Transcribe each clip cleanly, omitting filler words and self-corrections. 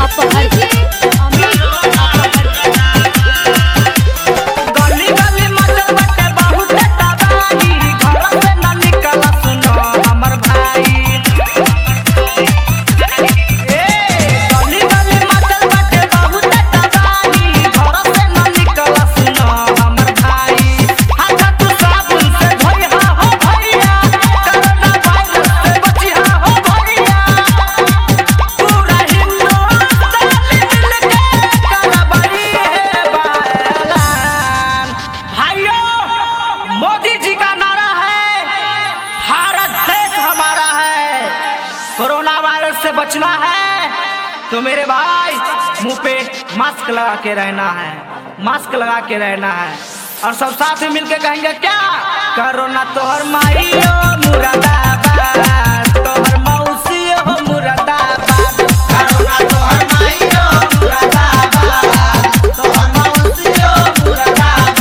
मोदी जी का नारा है, भारत देश हमारा है, कोरोना वायरस से बचना है तो मेरे भाई मुंह पे मास्क लगा के रहना है, मास्क लगा के रहना है। और सब साथ में मिलके कहेंगे क्या, कोरोना तोहर माई हो मुरादाबाद, तोहर मौसी हो मुरादाबाद, कोरोना तोहर माई हो मुरादाबाद, तोहर मौसी हो मुरादाबाद।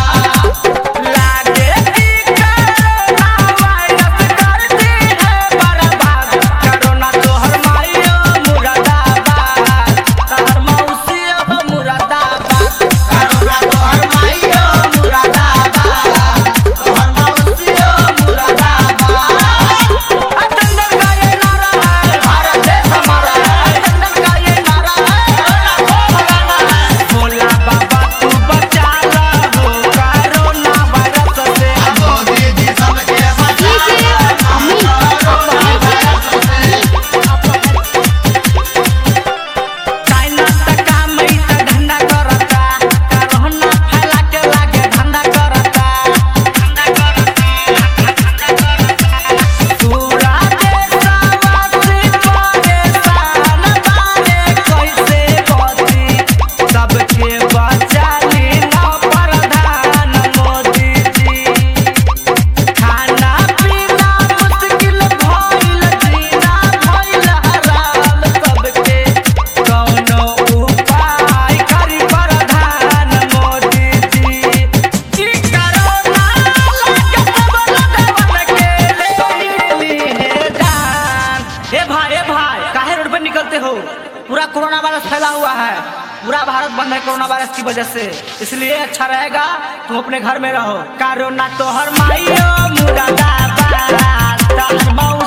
लागे की कोरोना वायरस करती है बर्बाद, कोरोना तोहर माई हो मुरादाबाद, तोहर मौसी हो मुरादाबाद, कोरोना तोहर माई हो मुरादाबाद, तोहर मौसी हो मुरादाबाद। अटंडन का ये नारा है, भारत देश हमारा है, अटंडन का ये नारा है, कोरोना को भगाना है। भोला बाबा तू बचा लो कोरोना वायरस से, मोदी जी सबके बचा लो कोरोना वायरस से। चाइना तक काम ई त धंधा करता, कोरोना फैला के लागे धंधा करता, धंधा करता। पूरा देशवासी परेशान बारे कैसे बची, सबके बचा ली ना प्रधान मोदी जी। खाना पीना मुश्किल भइल, जीना भइल हराम, सबके कौनो उपाय करी प्रधान मोदी जी। ई कोरोना लागे सब लगवन के ले ली जान। ए भाई काहे रोड पे निकलते हो, पूरा कोरोना वायरस फैला हुआ है, पूरा भारत बंद है कोरोना वायरस की वजह से, इसलिए अच्छा रहेगा तुम अपने घर में रहो। कोरोना तोहर माई हो मुरादाबाद, तोहर मौ